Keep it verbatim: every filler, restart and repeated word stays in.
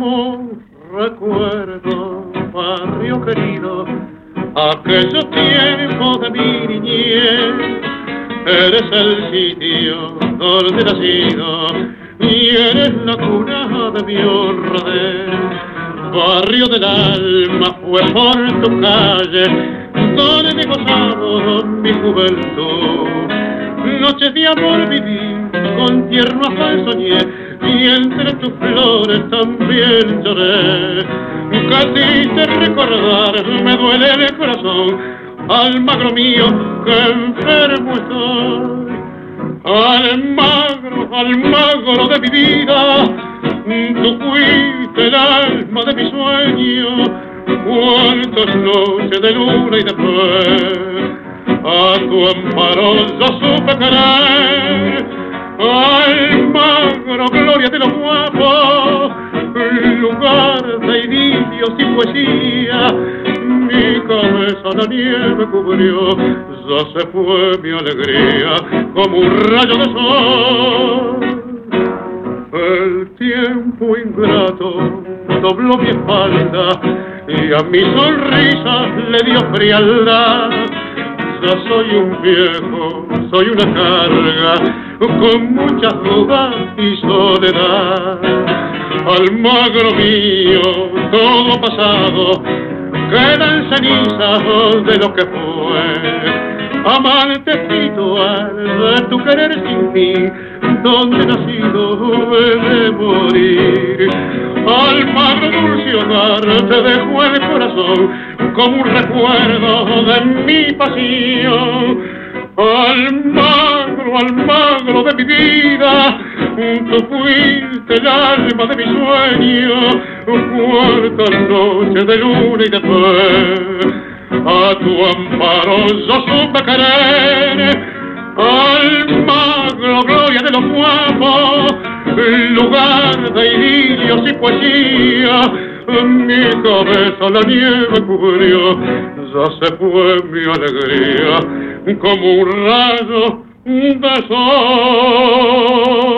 como recuerdo, barrio querido, aquellos tiempos de mi niñez. Eres el sitio donde he nacido y eres la cuna de mi honradez. Barrio del alma fue por tu calle donde he gozado mi juventud. Noches de amor viví, con tierno afán soñé, y entre tus flores también lloré. Casi te recordar me duele el corazón, Almagro mío, que enfermo estoy. Almagro, Almagro de mi vida, tú fuiste el alma de mi sueño. Cuántas noches de luna y de fe a tu amparo yo supe querer. Almagro, gloria de los guapos, lugar de idilios y poesía. Mi cabeza la nieve cubrió, ya se fue mi alegría como un rayo de sol. El tiempo ingrato dobló mi espalda y a mi sonrisa le dio frialdad. Ya soy un viejo, soy una carga, con muchas dudas y soledad. Almagro mío, todo pasado, quedan cenizas de lo que fue. Amante espiritual de tu querer sin mí, donde nacido he de morir. Almagro dulce hogar, te dejo el corazón como un recuerdo de mi pasión. Almagro, Almagro de mi vida, tú fuiste el alma de mi sueño. Cuántas noches de luna y de fe a tu amparo yo supe querer. Almagro, gloria de los guapos, lugar de idilios y poesía. Mi cabeza la nieve cubrió, ya se fue mi alegría como un rayo de sol.